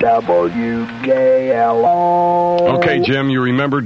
WKLO. Okay, Jim, you remember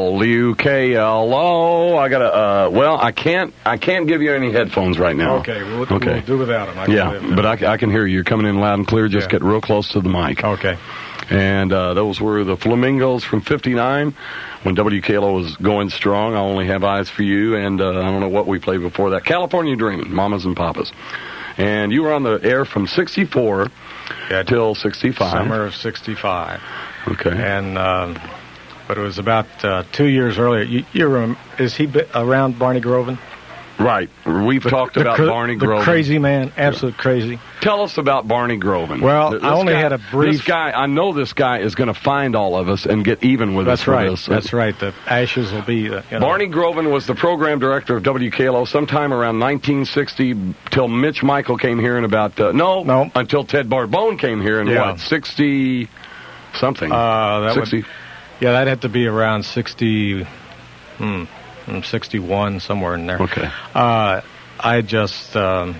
WKLO. I gotta. Well, I can't give you any headphones right now. Okay, we'll do without them. But I can hear you. You're coming in loud and clear. Just get real close to the mic. Okay. And those were the Flamingos from '59 when WKLO was going strong. I Only Have Eyes for You, and I don't know what we played before that. California Dreaming, Mamas and Papas. And you were on the air from 64 till 65. Summer of 65. Okay. And but it was about 2 years earlier. Is he around Barney Groven? Right. We've talked about Barney Groven. The crazy man, absolute crazy. Tell us about Barney Groven. Well, I only had a brief... I know this guy is going to find all of us and get even with us for this. That's right. The ashes will be... Barney Groven was the program director of WKLO sometime around 1960 till Mitch Michael came here in about... until Ted Barbone came here in, 60-something? 60. That'd have to be around 60... 61, somewhere in there. Okay. I just... they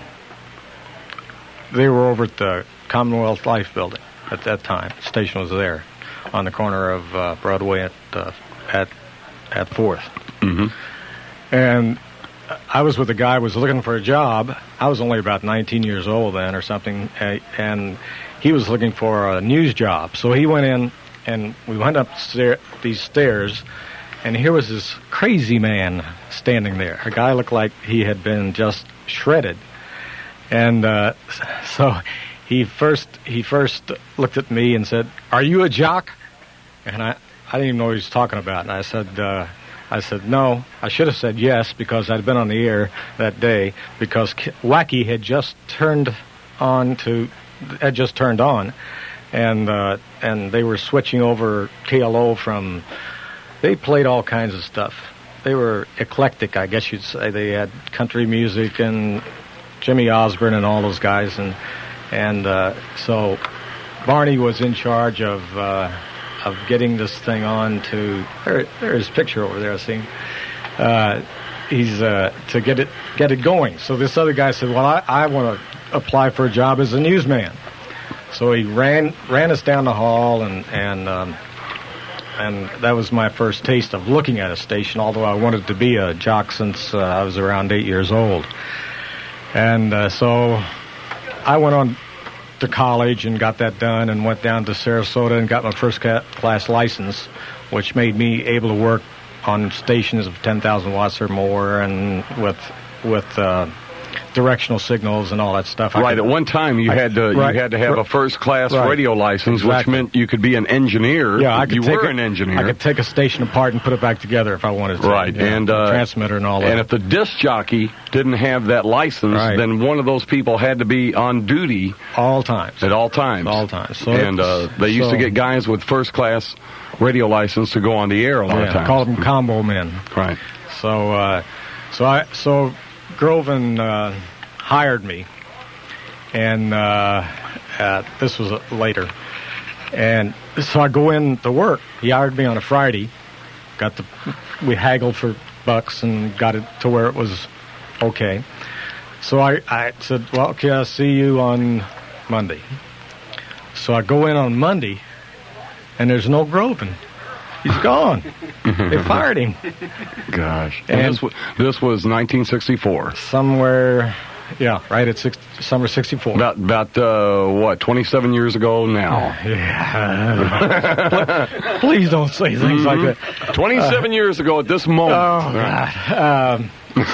were over at the Commonwealth Life Building at that time. The station was there on the corner of Broadway at 4th. Mm-hmm. And I was with a guy who was looking for a job. I was only about 19 years old then or something, and he was looking for a news job. So he went in, and we went up these stairs, and here was this crazy man standing there. A guy looked like he had been just shredded. And so he first looked at me and said, "Are you a jock?" And I didn't even know what he was talking about. And I said, no. I should have said yes, because I'd been on the air that day, because Wacky had just turned on, and they were switching over KLO from... They played all kinds of stuff. They were eclectic, I guess you'd say. They had country music and Jimmy Osborne and all those guys, and so Barney was in charge of getting this thing on to... There's his picture over there, I see. He's to get it going. So this other guy said, "Well, I want to apply for a job as a newsman." So he ran us down the hall, and that was my first taste of looking at a station, although I wanted to be a jock since I was around 8 years old. And so I went on to college and got that done, and went down to Sarasota and got my first class license, which made me able to work on stations of 10,000 watts or more, and with directional signals and all that stuff. Right. At one time, you had to have a first-class radio license, which meant you could be an engineer. Yeah, you were an engineer. I could take a station apart and put it back together if I wanted to. Right. And transmitter and all that. And if the disc jockey didn't have that license, then one of those people had to be on duty all times. At all times. All times. So and they used to get guys with first-class radio license to go on the air a lot of times. Call them combo men. Right. So Groven hired me, and this was later. And so I go in to work. He hired me on a Friday. We haggled for bucks and got it to where it was okay. So I said, "Well, okay, I'll see you on Monday." So I go in on Monday, and there's no Groven. He's gone. They fired him. Gosh. And this was 1964. Somewhere, right at summer 64. About 27 years ago now. Yeah. Please don't say things like that. 27 years ago at this moment. Oh, God.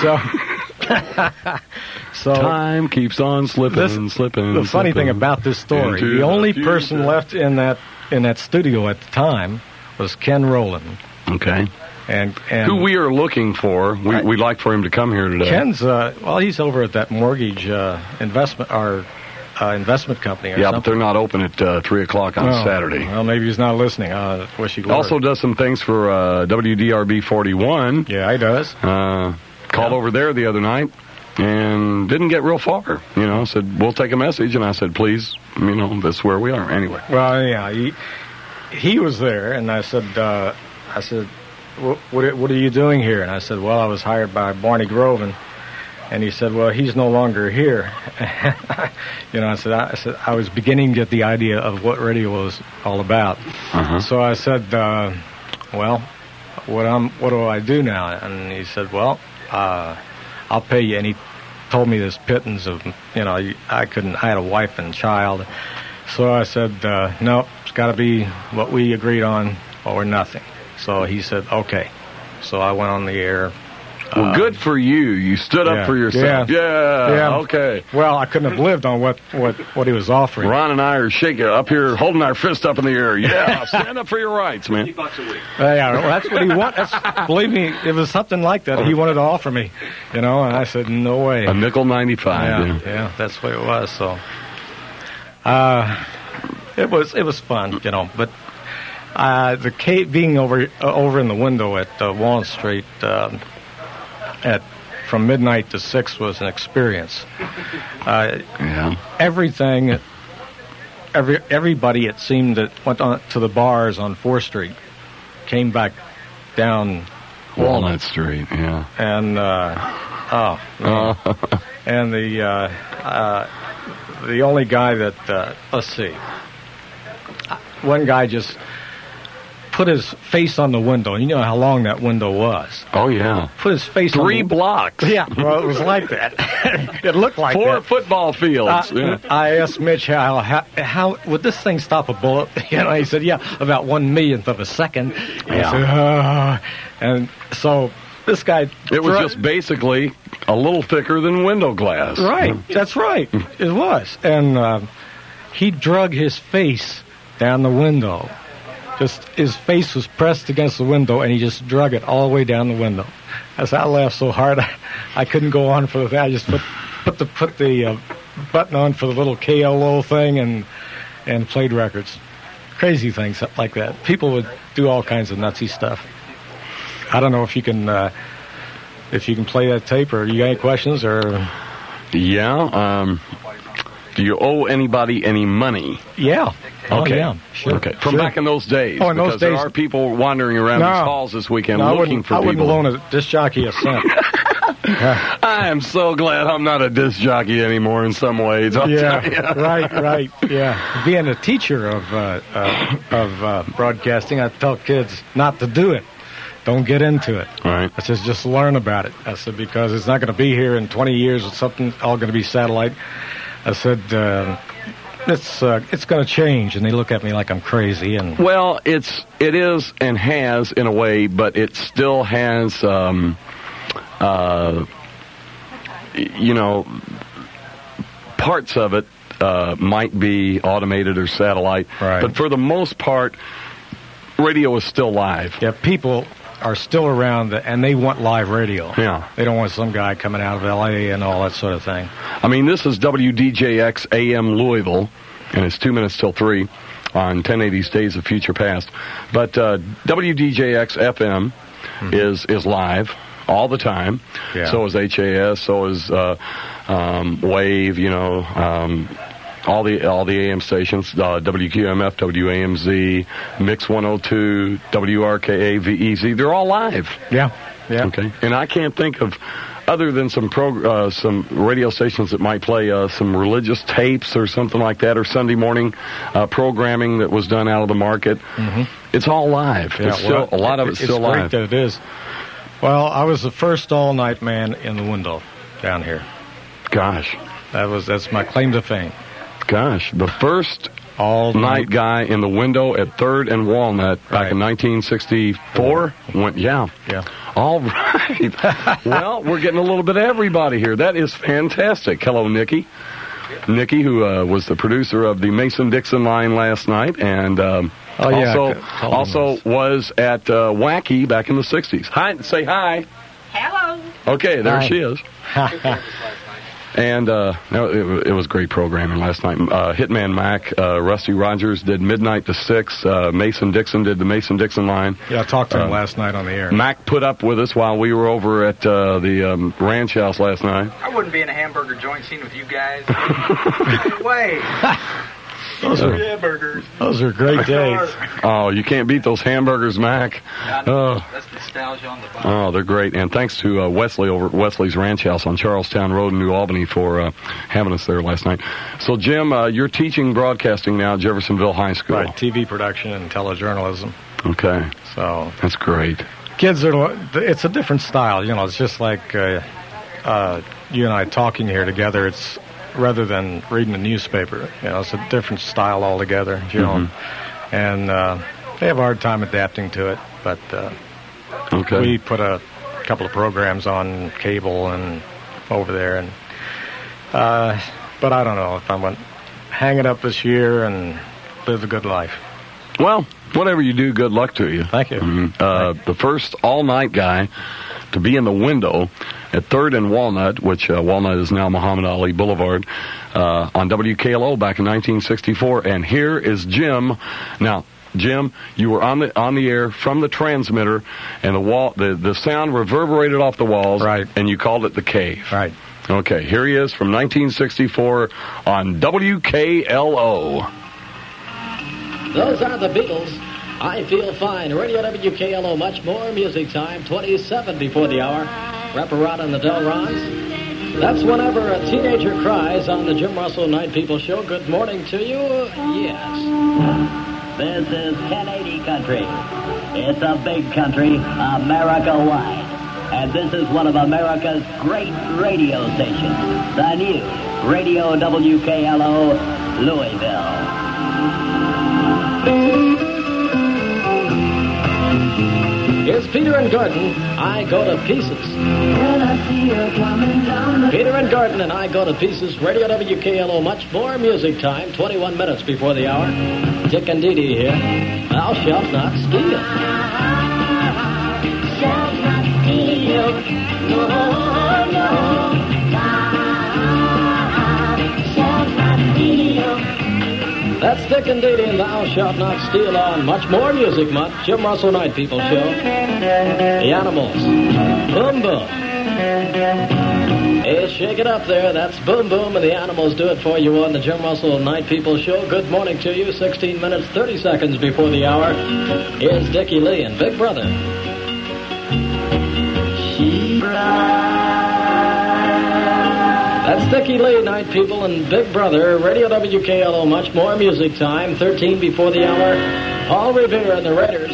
So time keeps on slipping. The funny thing about this story, the only person left in that studio at the time was Ken Rowland. Okay. And who we are looking for. We'd like for him to come here today. Ken's he's over at that mortgage investment company or something. But they're not open at 3:00 on Saturday. Well, maybe he's not listening. I wish he would. Also does some things for WDRB 41. Yeah, he does. Called over there the other night and didn't get real far. Said, "We'll take a message," and I said, "Please, this is where we are." Anyway. Well, yeah, he was there, and I said, "What are you doing here?" And I said, "Well, I was hired by Barney Groven." And he said, well, he's no longer here. I said, I was beginning to get the idea of what radio was all about. So I said, well, what do I do now? And he said, well, I'll pay you. And he told me this pittance of, I had a wife and child. So I said, no, it's got to be what we agreed on or nothing. So he said, okay. So I went on the air. Well, good for you. You stood up for yourself. Yeah. Okay. Well, I couldn't have lived on what he was offering. Ron and I are shaking up here, holding our fist up in the air. Yeah, stand up for your rights, man. $50 a week. Yeah, well, that's what he wanted. Believe me, it was something like that he wanted to offer me, and I said, no way. A nickel 95. Yeah, that's what it was. So, it was fun, but being over in the window at Walnut Street from midnight to 6 was an experience. Everybody, it seemed, that went on to the bars on 4th Street came back down Walnut Street, yeah. And and the only guy that let's see, one guy just put his face on the window. You know how long that window was. Oh, yeah. Put his face 3 blocks. Yeah, well, it was like that. It looked like 4 that. football fields. I asked Mitch how would this thing stop a bullet? He said, yeah, about 1/1,000,000th of a second. Yeah. I said, and so this guy... It was just basically a little thicker than window glass. Right, that's right. It was. And he drug his face down the window. Just his face was pressed against the window, and he just drug it all the way down the window. I laughed so hard I couldn't go on for the thing. I just put the button on for the little KLO thing and played records. Crazy things like that. People would do all kinds of nutsy stuff. I don't know if you can play that tape, or you got any questions, or... Yeah. Do you owe anybody any money? Yeah. Okay. Oh, yeah. Sure. Okay. From back in those days. Oh, in those because days. There are people wandering around these halls this weekend looking for people. I wouldn't loan a disc jockey a cent. I am so glad I'm not a disc jockey anymore in some ways. Right. Yeah. Being a teacher of broadcasting, I tell kids not to do it. Don't get into it. Right. I said, just learn about it. I said, because it's not going to be here in 20 years or something, all going to be satellite. I said, it's going to change, and they look at me like I'm crazy. And well, it is and has in a way, but it still has, parts of it might be automated or satellite, right. But for the most part, radio is still live. Yeah, people are still around, and they want live radio. Yeah. They don't want some guy coming out of L.A. and all that sort of thing. I mean, this is WDJX AM Louisville, and it's 2 minutes till 3 on 1080's Days of Future Past. But WDJX FM is live all the time. Yeah. So is HAS, so is Wave, all the AM stations, WQMF, WAMZ, Mix 102, WRKA, VEZ, they're all live. Yeah. Okay. And I can't think of, other than some radio stations that might play some religious tapes or something like that, or Sunday morning programming that was done out of the market. Mm-hmm. It's all live. Yeah, a lot of it's still live. It's great that it is. Well, I was the first all-night man in the window down here. Gosh. That's my claim to fame. Gosh, the first all-night guy in the window at 3rd and Walnut back in 1964 went, yeah. All right. Well, we're getting a little bit of everybody here. That is fantastic. Hello, Nikki. Nikki, who was the producer of the Mason-Dixon line last night, and also was at Wacky back in the 60s. Hi, say hi. Hello. Okay, there Hi. she is. And it was great programming last night. Hitman Mac, Rusty Rogers did Midnight to 6. Mason Dixon did the Mason-Dixon line. Yeah, I talked to him last night on the air. Mac put up with us while we were over at the ranch house last night. I wouldn't be in a hamburger joint scene with you guys. No way. Those are great days. Oh, you can't beat those hamburgers, Mac. Oh. That's nostalgia on the bottom. Oh, they're great. And thanks to Wesley over at Wesley's Ranch House on Charlestown Road in New Albany for having us there last night. So, Jim, you're teaching broadcasting now at Jeffersonville High School. Right, TV production and telejournalism. Okay. So that's great. Kids it's a different style. You know, it's just like you and I talking here together. It's rather than reading a newspaper. You know, it's a different style altogether. You know, and they have a hard time adapting to it. But we put a couple of programs on cable and over there, and but I don't know if I'm going to hang it up this year and live a good life. Well, whatever you do, good luck to you. Thank you. The first all-night guy to be in the window at 3rd and Walnut, which Walnut is now Muhammad Ali Boulevard, on WKLO back in 1964. And here is Jim. Now, Jim, you were on the air from the transmitter, and the sound reverberated off the walls, right? And you called it the Cave, right? Okay, here he is from 1964 on WKLO. Those are the Beatles. I Feel Fine. Radio WKLO, much more music time. 27 before the hour. Reparata and the Delrons. That's whenever a teenager cries on the Jim Russell Night People Show. Good morning to you. Yes. This is 1080 country. It's a big country, America-wide. And this is one of America's great radio stations. The new Radio WKLO, Louisville. Here's Peter and Gordon, I Go to Pieces. Peter and Gordon and I Go to Pieces, Radio WKLO, much more music time, 21 minutes before the hour. Dick and Dee Dee here. Thou shalt not steal. Shalt not steal. No, no. Thou shalt not steal. That's Dick and Dee Dee and Thou Shalt Not Steal on Much More Music Month, Jim Russell Night People Show. The Animals. Boom Boom. Hey, shake it up there. That's Boom Boom, and the Animals do it for you on the Jim Russell Night People Show. Good morning to you. 16 minutes, 30 seconds before the hour. Here's Dickie Lee and Big Brother. She That's Dickie Lee, Night People, and Big Brother. Radio WKLO, much more music time. 13 before the hour. Paul Revere and the Raiders.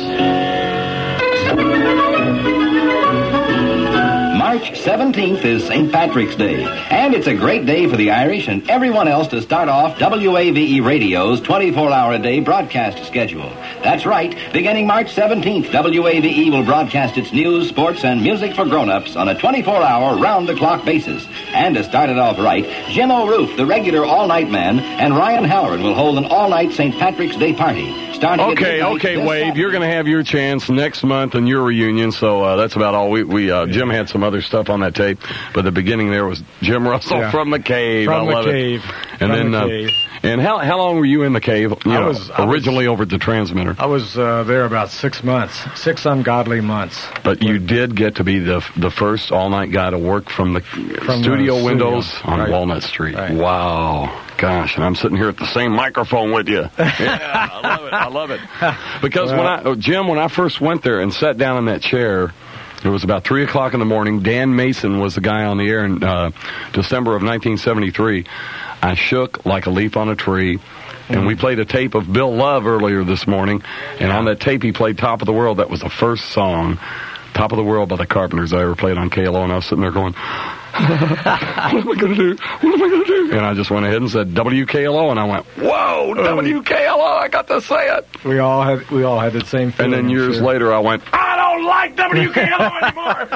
March 17th is St. Patrick's Day, and it's a great day for the Irish and everyone else to start off WAVE Radio's 24-hour-a-day broadcast schedule. That's right, beginning March 17th, WAVE will broadcast its news, sports, and music for grown-ups on a 24-hour, round-the-clock basis. And to start it off right, Jim O'Rourke, the regular all-night man, and Ryan Howard will hold an all-night St. Patrick's Day party. Okay, Wade, you're going to have your chance next month in your reunion, so that's about all. Jim had some other stuff on that tape, but the beginning there was Jim Russell from the Cave. From I love the Cave. It. And then, and how long were you in the Cave? I was originally over at the transmitter. I was there about 6 months, 6 ungodly months. But you did get to be the first all-night guy to work from the studio windows on Walnut Street. Right. Wow. Gosh, and I'm sitting here at the same microphone with you. Yeah, I love it. Because when I first went there and sat down in that chair, it was about 3 o'clock in the morning. Dan Mason was the guy on the air in December of 1973. I shook like a leaf on a tree. And we played a tape of Bill Love earlier this morning. And on that tape, he played Top of the World. That was the first song, Top of the World by the Carpenters, I ever played on KLO. And I was sitting there going, what am I going to do? What am I going to do? And I just went ahead and said WKLO. And I went, whoa, WKLO, I got to say it. We all had the same feeling. And then years later, I went, I don't like WKLO anymore.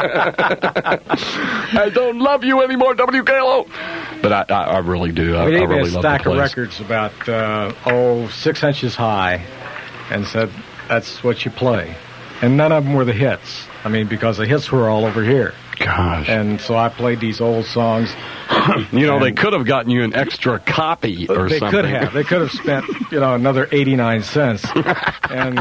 I don't love you anymore, WKLO. But I really do. I really love the place. We gave me a stack of records about 6 inches high, and said that's what you play. And none of them were the hits. I mean, because the hits were all over here. Gosh. And so I played these old songs. They could have gotten you an extra copy or something. They could have. They could have spent, another 89 cents. And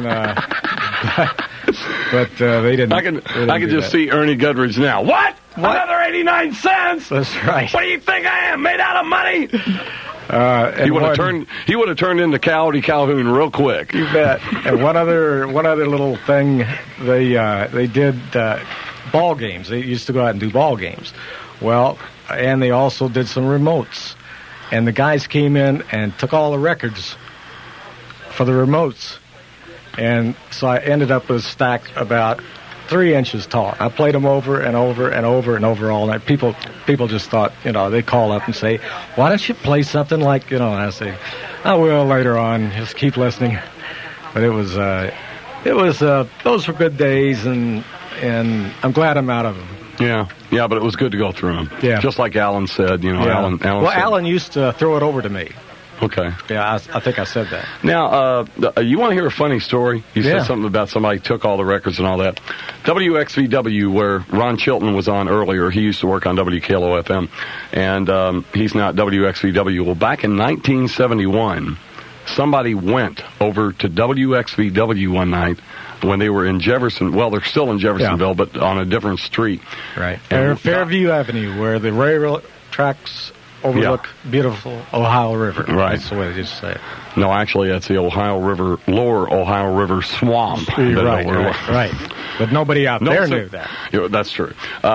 but they didn't. I can just see Ernie Goodrich now. What? Another 89 cents? That's right. What do you think I am, made out of money? And He would have turned into Coyote Calhoun real quick. You bet. And one other little thing, they did ball games. They used to go out and do ball games. Well, and they also did some remotes. And the guys came in and took all the records for the remotes. And so I ended up with a stack about 3 inches tall. I played them over and over and over and over all night. People just thought, they call up and say, why don't you play something like, and I say, I will later on, just keep listening. But those were good days, and I'm glad I'm out of them. Yeah, but it was good to go through them. Yeah. Just like Alan said, Alan Well, said, Alan used to throw it over to me. Okay. Yeah, I think I said that. Now, you want to hear a funny story? You Yeah. said something about somebody took all the records and all that. WXVW, where Ron Chilton was on earlier, he used to work on WKLO FM, and he's not WXVW. Well, back in 1971, somebody went over to WXVW one night when they were in Jefferson. Well, they're still in Jeffersonville, but on a different street. Right. And Fairview Avenue, where the railroad tracks overlook beautiful Ohio River. Right. That's the way they just say it. No, actually, that's the Ohio River, lower Ohio River swamp. Right. But nobody out there knew that. Yeah, that's true.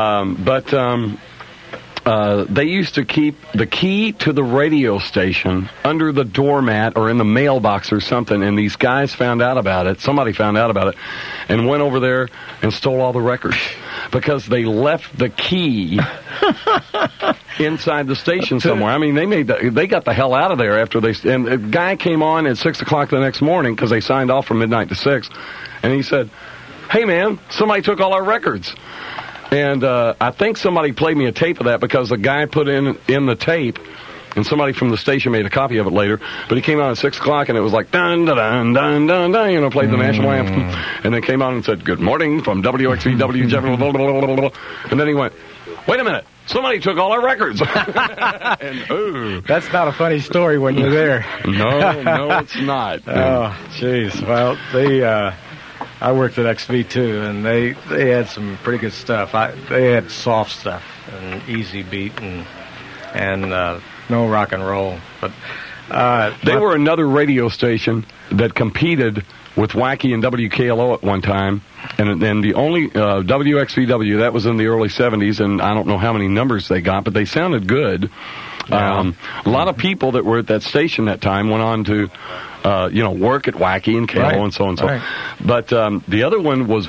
They used to keep the key to the radio station under the doormat or in the mailbox or something, and these guys found out about it. Somebody found out about it and went over there and stole all the records because they left the key inside the station somewhere. I mean, they got the hell out of there after and a guy came on at 6 o'clock the next morning because they signed off from midnight to 6, and he said, "Hey man, somebody took all our records." And I think somebody played me a tape of that because the guy put in the tape, and somebody from the station made a copy of it later. But he came on at 6 o'clock, and it was like dun dun dun dun dun dun. Played the national anthem, and then came on and said, "Good morning from WXVW." And then he went, "Wait a minute, somebody took all our records." And ooh, that's not a funny story when you're there. No, it's not. Oh, jeez. Well, I worked at XV too, and they had some pretty good stuff. They had soft stuff and easy beat and no rock and roll. But they were another radio station that competed with Wacky and WKLO at one time, and then the only WXVW, that was in the early 70s, and I don't know how many numbers they got, but they sounded good. Yeah. A lot of people that were at that station that time went on to work at Wacky and KLO and so on and so on. Right. But the other one was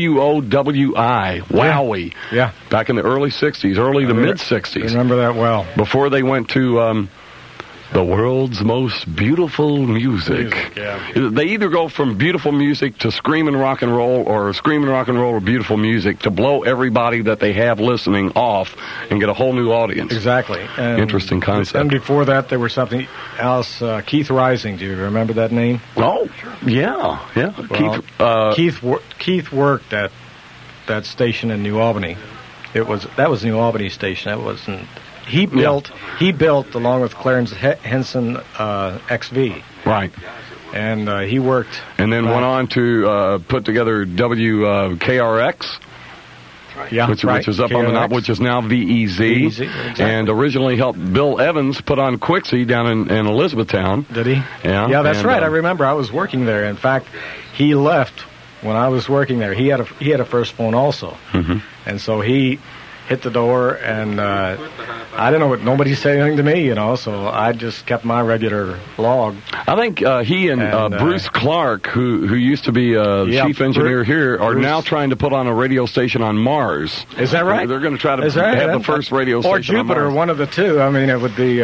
WOWI, Wowie. Yeah. Back in the early 60s, early to mid-60s. Remember that well. Before they went to the world's most beautiful music. Yeah. They either go from beautiful music to screaming rock and roll, or screaming rock and roll or beautiful music to blow everybody that they have listening off and get a whole new audience. Exactly. And interesting concept. And before that, there was something else. Keith Rising. Do you remember that name? Oh, yeah. Well, Keith worked at that station in New Albany. That was New Albany station. That wasn't. He built along with Clarence Henson XV. Right. And he worked. And then went on to put together WKRX. Yeah, which is up KRX. on the knob, which is now VEZ. Exactly. And originally helped Bill Evans put on Quixie down in Elizabethtown. Did he? Yeah. Yeah, that's right. I remember I was working there. In fact, he left when I was working there. He had a first phone also. Mm-hmm. And so he hit the door, and I didn't know what, nobody said anything to me, so I just kept my regular log. I think he and Bruce Clark, who used to be chief engineer here, are now trying to put on a radio station on Mars. Is that right? They're going to try to have the first radio station or Jupiter, on Mars. one of the two. I mean, it'd be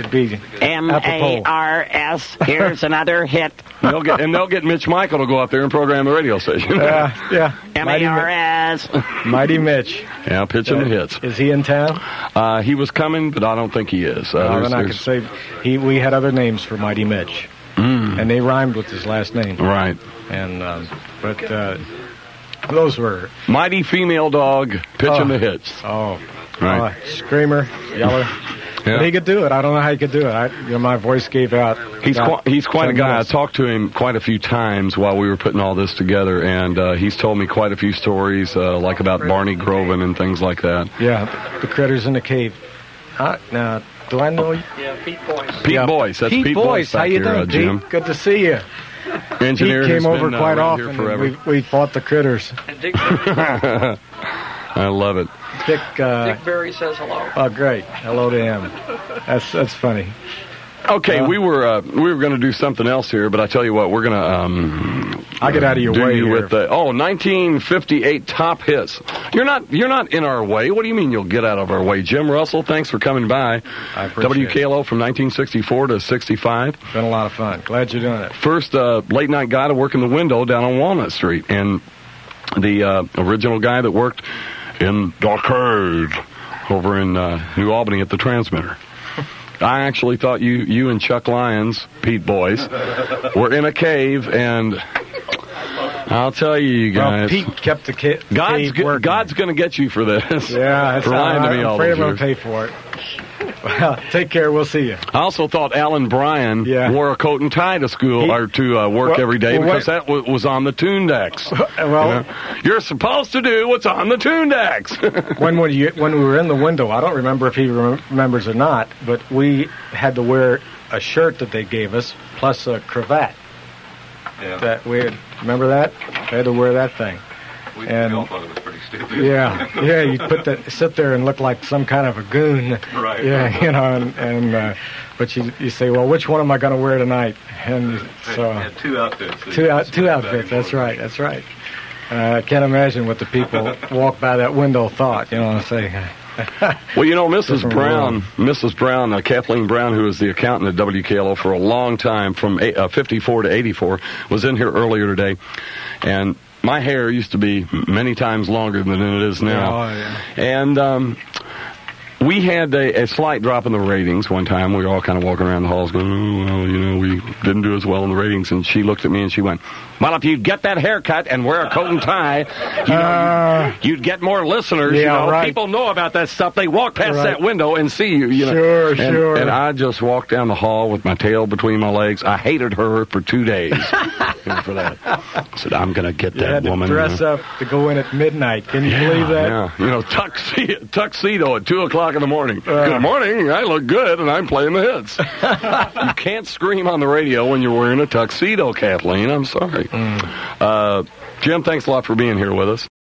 MARS. Here's another hit. They'll get Mitch Michael to go out there and program the radio station. Yeah. MARS. Mighty Mitch. Yeah, pitching the hits. Is he in town? He was coming, but I don't think he is. Then I could say we had other names for Mighty Mitch, and they rhymed with his last name. Right. And but those were Mighty Female Dog pitching the hits. Oh, right. Screamer, Yeller. Yeah. But he could do it. I don't know how he could do it. My voice gave out. He's quite a guy. I talked to him quite a few times while we were putting all this together, and he's told me quite a few stories, like about Barney Groven and things like that. Yeah, the critters in the cave. Now, Do I know you? Yeah, Pete Boyce. Pete Boyce. That's Pete Boyce How back you here, doing, Jim. Pete? Good to see you. Engineer Pete who's came over been, quite around here often. forever. And we fought the critters. And Dick Berry, I love it. Dick. Dick Berry says hello. Oh, great. Hello to him. That's funny. Okay, we were going to do something else here, but I tell you what, we're going to I'll get out of your do way you here. with the 1958 top hits. You're not in our way. What do you mean you'll get out of our way? Jim Russell, thanks for coming by. I appreciate it. WKLO from 1964 to 65. Been a lot of fun. Glad you're doing it. First late night guy to work in the window down on Walnut Street, and the original guy that worked in the arcade over in New Albany at the Transmitter. I actually thought you and Chuck Lyons, Pete Boyce, were in a cave, and I'll tell you guys. Well, Pete kept the cave working. God's going to get you for this. Yeah, that's for lying to me I'm all afraid those I'm going to years. pay for it. Well, take care. We'll see you. I also thought Alan Bryan Yeah. wore a coat and tie to school or to work Well, every day well, because that was on the tune decks. Well, You're supposed to do what's on the tune decks. when we were in the window, I don't remember if he remembers or not, but we had to wear a shirt that they gave us plus a cravat. Yeah. That we remember that? We had to wear that thing. We And- all thought it was pretty stupid. Yeah, you sit there and look like some kind of a goon. Right. Yeah, you know, but you say, well, which one am I going to wear tonight? And so Had two outfits. two outfits. That's right. That's right. I can't imagine what the people walk by that window thought. You know what I'm saying? Well, you know, Mrs. Different Brown, Kathleen Brown, who was the accountant at WKLO for a long time, from 54 to 84, was in here earlier today, and my hair used to be many times longer than it is now. Oh, yeah. And we had a slight drop in the ratings one time. We were all kind of walking around the halls going, oh, well, you know, we didn't do as well in the ratings. And she looked at me and she went, well, if you'd get that haircut and wear a coat and tie, you'd get more listeners. Yeah, you know, right. people know about that stuff. They walk past Right. that window and see you. You know? Sure, sure. And I just walked down the hall with my tail between my legs. I hated her for 2 days for that. I said, I'm going to get You that had to woman. dress up to go in at midnight. Can you believe that? Yeah, you know, tuxedo at 2 o'clock in the morning. Good morning, I look good, and I'm playing the hits. You can't scream on the radio when you're wearing a tuxedo, Kathleen. I'm sorry. Jim, thanks a lot for being here with us.